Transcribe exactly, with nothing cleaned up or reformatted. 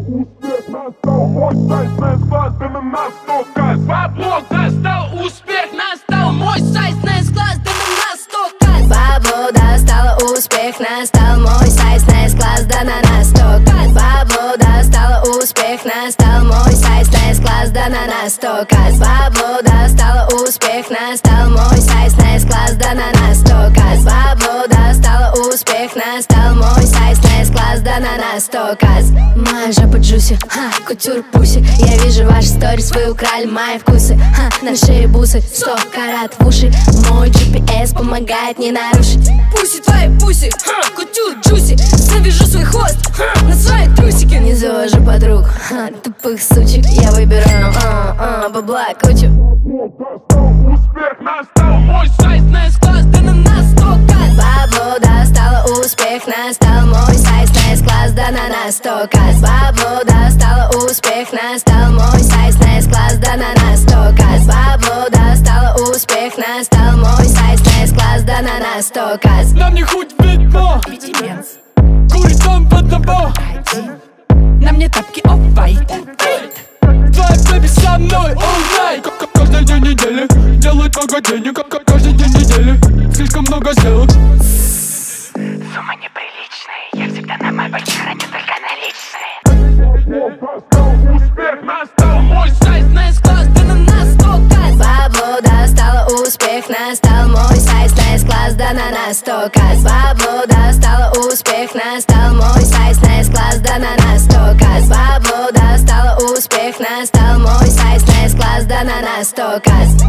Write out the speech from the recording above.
успех настал, мой сайт на склад, да на нас сто каз. Бабло достал, успех настал, мой сайт на склад, да на нас сто каз. Бабло достало, успех настал, мой сайт на склад, да на нас сто каз. Бабло достало, успех настал, мой сайт на склад, да на нас сто каз. Бабло достало, успех настал, мой сайт на склад, да на нас сто каз. Бабло достало, успех настал, мой сайт на склад, да на нас сто каз. Моя жопа джуси, ха, кутюр пуси. Я вижу ваши сторис, вы украли мои вкусы, ха, на шее бусы, сто карат в уши. Мой джи пи эс помогает не нарушить. Пуси твои пуси, ха, кутюр джуси. Завяжу свой хвост, ха, на свои трусики. Не завожу подруг, ха, тупых сучек. Я выбираю, а, а, бабла кучу. Успех настал, Мой сайт на склад, да на нас сто каз. Бабло достало, успех настал, мой сайт на склад, да на нас сто каз. Бабло достало, успех настал, мой сайт на склад, да на нас сто каз. Бабло достало, успех настал, мой сайт на склад, да на нас сто каз. Нам не хоть видно, курить там в одного. На мне тапки оф-вайт. Твоя бэби со мной all night. Каждый день недели делает много денег, как каждый день недели. Слишком много сделок. Сумма неприличная, я всегда на мобильке храню только наличные. Успех настал, Мой сайт на склад, да на нас сто каз. Бабло достало, успех настал, мой сайт на склад, да на нас сто каз. Бабло достало, успех настал, мой сайт на склад, да на нас сто каз. Бабло достало, успех настал, мой сайт на склад, да на нас сто каз.